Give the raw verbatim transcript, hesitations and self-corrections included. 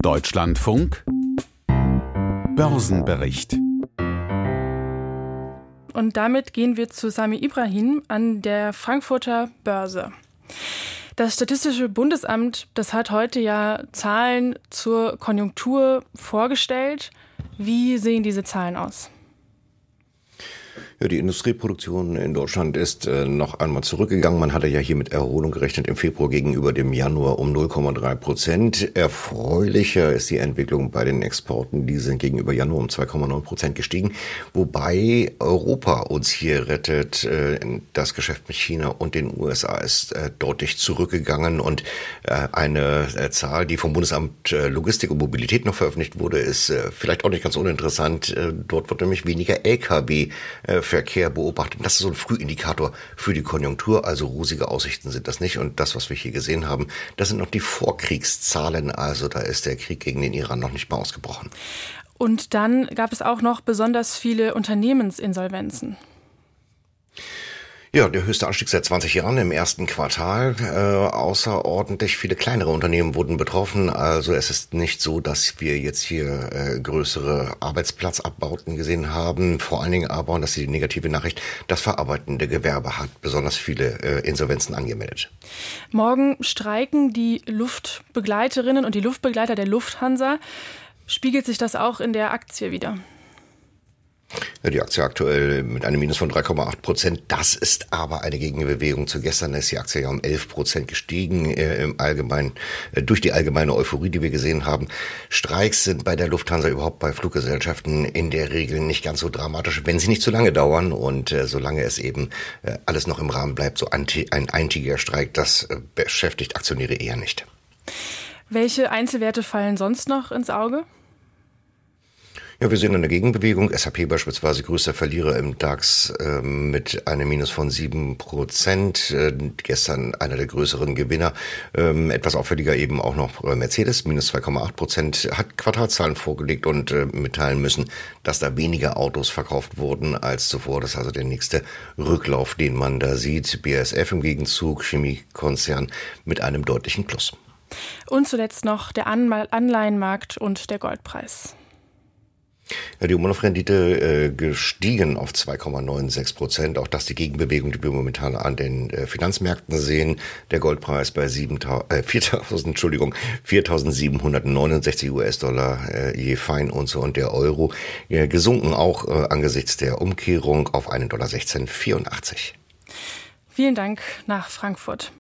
Deutschlandfunk Börsenbericht. Und damit gehen wir zu Sami Ibrahim an der Frankfurter Börse. Das Statistische Bundesamt, das hat heute ja Zahlen zur Konjunktur vorgestellt. Wie sehen diese Zahlen aus? Ja, die Industrieproduktion in Deutschland ist äh, noch einmal zurückgegangen. Man hatte ja hier mit Erholung gerechnet im Februar gegenüber dem Januar um null Komma drei Prozent. Erfreulicher ist die Entwicklung bei den Exporten. Die sind gegenüber Januar um zwei Komma neun Prozent gestiegen. Wobei Europa uns hier rettet. Äh, das Geschäft mit China und den U S A ist äh, deutlich zurückgegangen. Und äh, eine äh, Zahl, die vom Bundesamt äh, Logistik und Mobilität noch veröffentlicht wurde, ist äh, vielleicht auch nicht ganz uninteressant. Äh, dort wird nämlich weniger L K W äh, Verkehr beobachtet. Das ist so ein Frühindikator für die Konjunktur, also rosige Aussichten sind das nicht. Und das, was wir hier gesehen haben, das sind noch die Vorkriegszahlen, also da ist der Krieg gegen den Iran noch nicht mal ausgebrochen. Und dann gab es auch noch besonders viele Unternehmensinsolvenzen. Ja, der höchste Anstieg seit zwanzig Jahren im ersten Quartal. Äh, außerordentlich viele kleinere Unternehmen wurden betroffen. Also es ist nicht so, dass wir jetzt hier äh, größere Arbeitsplatzabbauten gesehen haben. Vor allen Dingen aber, und das ist die negative Nachricht, das verarbeitende Gewerbe hat besonders viele äh, Insolvenzen angemeldet. Morgen streiken die Luftbegleiterinnen und die Luftbegleiter der Lufthansa. Spiegelt sich das auch in der Aktie wider? Ja, die Aktie aktuell mit einem Minus von drei Komma acht Prozent. Das ist aber eine Gegenbewegung zu gestern. Da ist die Aktie ja um elf Prozent gestiegen, äh, im Allgemeinen, äh, durch die allgemeine Euphorie, die wir gesehen haben. Streiks sind bei der Lufthansa, überhaupt bei Fluggesellschaften, in der Regel nicht ganz so dramatisch, wenn sie nicht zu lange dauern. Und äh, solange es eben äh, alles noch im Rahmen bleibt, so anti, ein eintägiger Streik, das äh, beschäftigt Aktionäre eher nicht. Welche Einzelwerte fallen sonst noch ins Auge? Ja, wir sehen eine Gegenbewegung. S A P beispielsweise größter Verlierer im DAX äh, mit einem Minus von sieben Prozent. Äh, gestern einer der größeren Gewinner. Ähm, etwas auffälliger eben auch noch Mercedes, minus zwei Komma acht Prozent, hat Quartalszahlen vorgelegt und äh, mitteilen müssen, dass da weniger Autos verkauft wurden als zuvor. Das ist also der nächste Rücklauf, den man da sieht. B A S F im Gegenzug, Chemiekonzern mit einem deutlichen Plus. Und zuletzt noch der Anleihenmarkt und der Goldpreis. Ja, die U-Monat-Rendite äh, gestiegen auf zwei Komma sechsundneunzig Prozent. Auch das die Gegenbewegung, die wir momentan an den äh, Finanzmärkten sehen. Der Goldpreis bei siebentausend, äh, viertausend, Entschuldigung, viertausendsiebenhundertneunundsechzig US-Dollar äh, je Feinunze und der Euro äh, gesunken auch äh, angesichts der Umkehrung auf einen Dollar sechzehn Komma vierundachtzig. Vielen Dank nach Frankfurt.